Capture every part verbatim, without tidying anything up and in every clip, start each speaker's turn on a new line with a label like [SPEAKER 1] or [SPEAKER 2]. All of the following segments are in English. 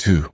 [SPEAKER 1] two.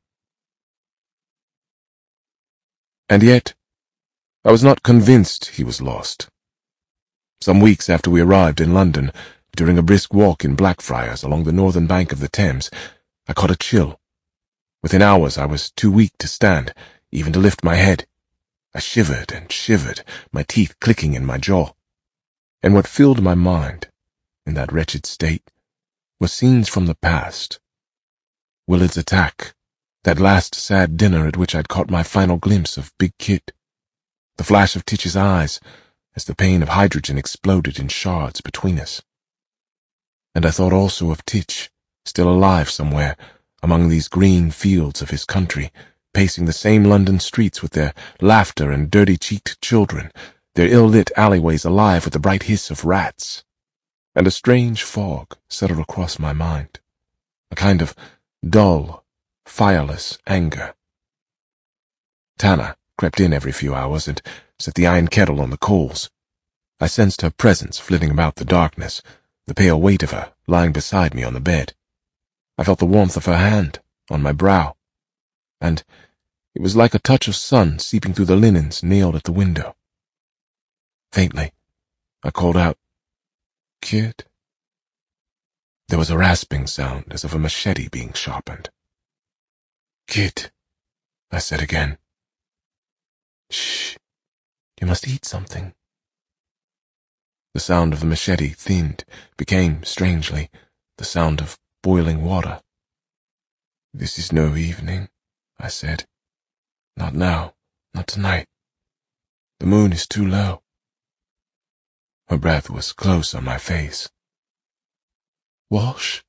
[SPEAKER 1] And yet, I was not convinced he was lost. Some weeks after we arrived in London, during a brisk walk in Blackfriars along the northern bank of the Thames, I caught a chill. Within hours I was too weak to stand, even to lift my head. I shivered and shivered, my teeth clicking in my jaw. And what filled my mind, in that wretched state, were scenes from the past. Willard's attack, that last sad dinner at which I'd caught my final glimpse of Big Kit, the flash of Titch's eyes as the pane of hydrogen exploded in shards between us. And I thought also of Titch, still alive somewhere, among these green fields of his country, pacing the same London streets with their laughter and dirty-cheeked children, their ill-lit alleyways alive with the bright hiss of rats. And a strange fog settled across my mind, a kind of dull, fireless anger. Tana crept in every few hours and set the iron kettle on the coals. I sensed her presence flitting about the darkness, the pale weight of her lying beside me on the bed. I felt the warmth of her hand on my brow, and it was like a touch of sun seeping through the linens nailed at the window. Faintly, I called out, "Kid?" There was a rasping sound as of a machete being sharpened. "Kid," I said again. "Shh, you must eat something." The sound of the machete thinned, became, strangely, the sound of boiling water. "This is no evening," I said. "Not now, not tonight. The moon is too low." Her breath was close on my face. "Walsh?"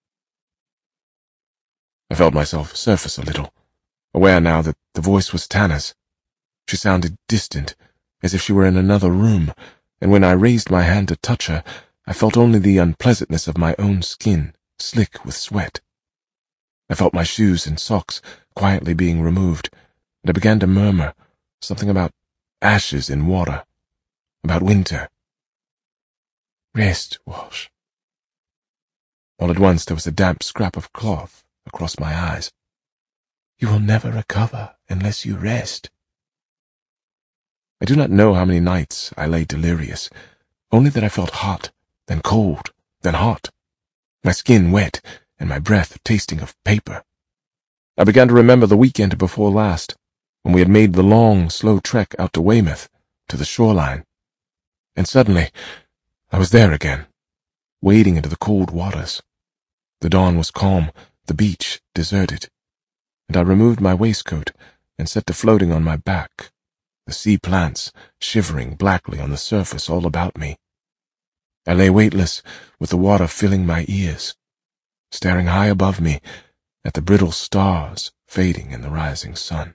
[SPEAKER 1] I felt myself surface a little, aware now that the voice was Tana's. She sounded distant, as if she were in another room, and when I raised my hand to touch her, I felt only the unpleasantness of my own skin, slick with sweat. I felt my shoes and socks quietly being removed, and I began to murmur something about ashes in water, about winter. "Rest, Walsh." All at once there was a damp scrap of cloth across my eyes. "You will never recover unless you rest." I do not know how many nights I lay delirious, only that I felt hot, then cold, then hot, my skin wet and my breath tasting of paper. I began to remember the weekend before last, when we had made the long, slow trek out to Weymouth, to the shoreline. And suddenly, I was there again, wading into the cold waters. The dawn was calm, the beach deserted, and I removed my waistcoat and set to floating on my back, the sea plants shivering blackly on the surface all about me. I lay weightless, with the water filling my ears, staring high above me at the brittle stars fading in the rising sun.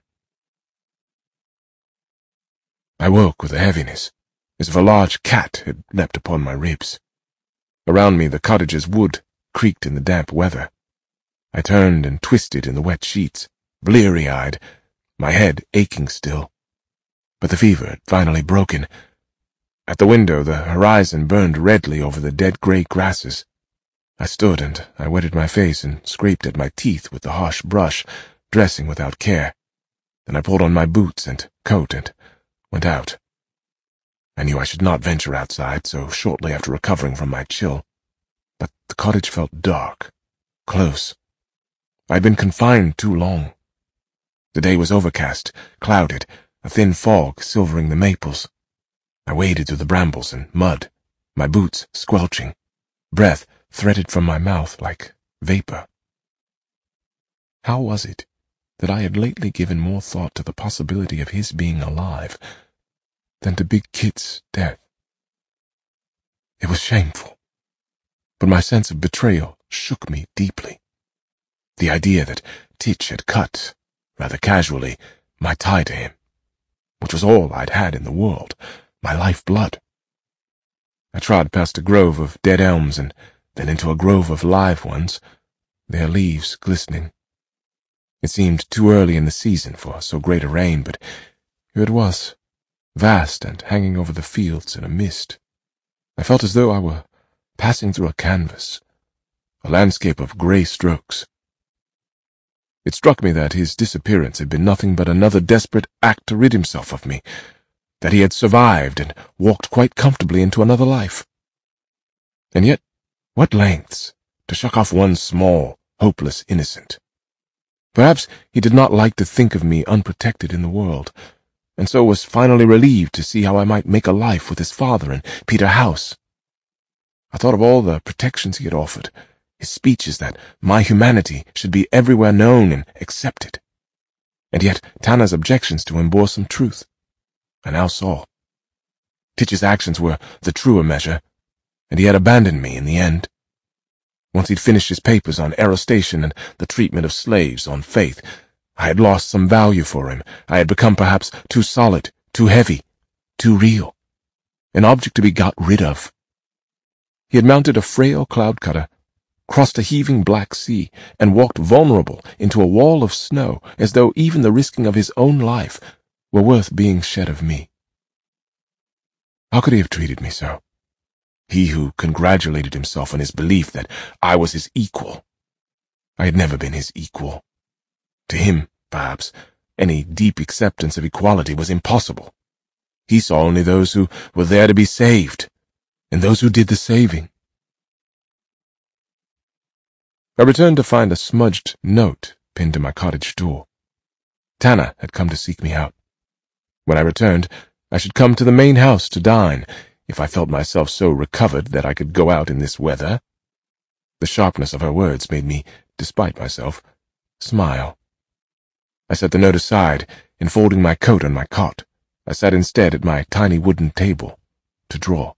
[SPEAKER 1] I woke with a heaviness, as if a large cat had leapt upon my ribs. Around me the cottage's wood creaked in the damp weather. I turned and twisted in the wet sheets, bleary-eyed, my head aching still. But the fever had finally broken. At the window the horizon burned redly over the dead grey grasses. I stood and I wetted my face and scraped at my teeth with the harsh brush, dressing without care. Then I pulled on my boots and coat and went out. I knew I should not venture outside so shortly after recovering from my chill. But the cottage felt dark, close. I had been confined too long. The day was overcast, clouded, a thin fog silvering the maples. I waded through the brambles and mud, my boots squelching, breath threaded from my mouth like vapor. How was it that I had lately given more thought to the possibility of his being alive than to Big Kit's death? It was shameful, but my sense of betrayal shook me deeply. The idea that Titch had cut, rather casually, my tie to him, which was all I'd had in the world, my lifeblood. I trod past a grove of dead elms and then into a grove of live ones, their leaves glistening. It seemed too early in the season for so great a rain, but here it was, vast and hanging over the fields in a mist. I felt as though I were passing through a canvas, a landscape of grey strokes. It struck me that his disappearance had been nothing but another desperate act to rid himself of me, that he had survived and walked quite comfortably into another life. And yet, what lengths to shuck off one small, hopeless innocent. Perhaps he did not like to think of me unprotected in the world, and so was finally relieved to see how I might make a life with his father and Peter House. I thought of all the protections he had offered, his speeches that my humanity should be everywhere known and accepted. And yet Tanner's objections to him bore some truth. I now saw. Titch's actions were the truer measure, and he had abandoned me in the end. Once he'd finished his papers on aerostation and the treatment of slaves on faith, I had lost some value for him. I had become perhaps too solid, too heavy, too real, an object to be got rid of. He had mounted a frail cloud cutter, crossed a heaving black sea, and walked vulnerable into a wall of snow, as though even the risking of his own life were worth being shed of me. How could he have treated me so? He who congratulated himself on his belief that I was his equal. I had never been his equal. To him, perhaps, any deep acceptance of equality was impossible. He saw only those who were there to be saved, and those who did the saving. I returned to find a smudged note pinned to my cottage door. Tanner had come to seek me out. When I returned, I should come to the main house to dine, if I felt myself so recovered that I could go out in this weather. The sharpness of her words made me, despite myself, smile. I set the note aside, and folding my coat on my cot, I sat instead at my tiny wooden table to draw.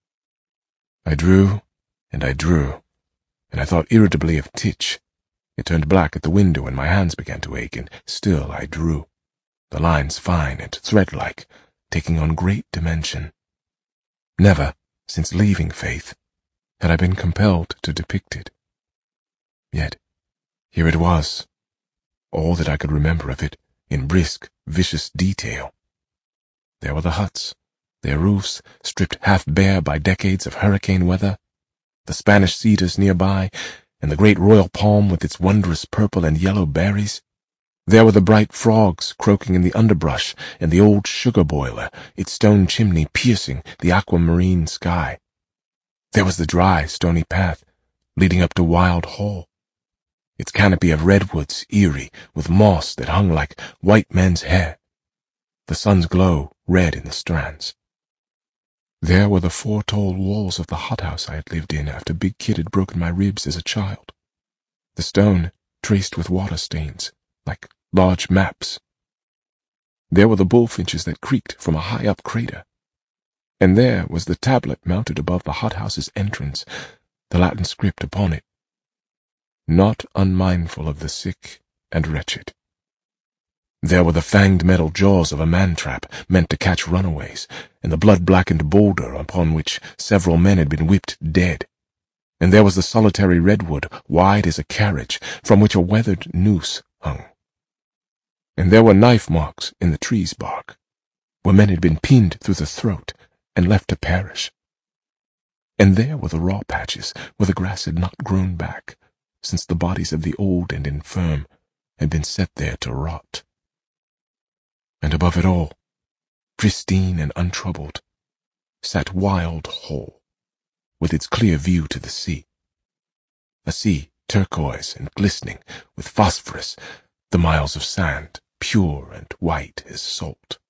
[SPEAKER 1] I drew, and I drew, and I thought irritably of Titch. It turned black at the window, and my hands began to ache, and still I drew, the lines fine and thread-like, taking on great dimension. Never, since leaving Faith, had I been compelled to depict it. Yet, here it was, all that I could remember of it, in brisk, vicious detail. There were the huts, their roofs stripped half bare by decades of hurricane weather, the Spanish cedars nearby, and the great royal palm with its wondrous purple and yellow berries. There were the bright frogs croaking in the underbrush, and the old sugar boiler, its stone chimney piercing the aquamarine sky. There was the dry, stony path leading up to Wild Hall, its canopy of redwoods eerie with moss that hung like white men's hair, the sun's glow red in the strands. There were the four tall walls of the hothouse I had lived in after Big Kid had broken my ribs as a child, the stone traced with water stains, like large maps. There were the bullfinches that creaked from a high-up crater, and there was the tablet mounted above the hothouse's entrance, the Latin script upon it, not unmindful of the sick and wretched. There were the fanged metal jaws of a man-trap meant to catch runaways, and the blood-blackened boulder upon which several men had been whipped dead. And there was the solitary redwood, wide as a carriage, from which a weathered noose hung. And there were knife marks in the tree's bark, where men had been pinned through the throat and left to perish. And there were the raw patches where the grass had not grown back, since the bodies of the old and infirm had been set there to rot. And above it all, pristine and untroubled, sat Wild Hall, with its clear view to the sea. A sea turquoise and glistening with phosphorus, the miles of sand pure and white as salt.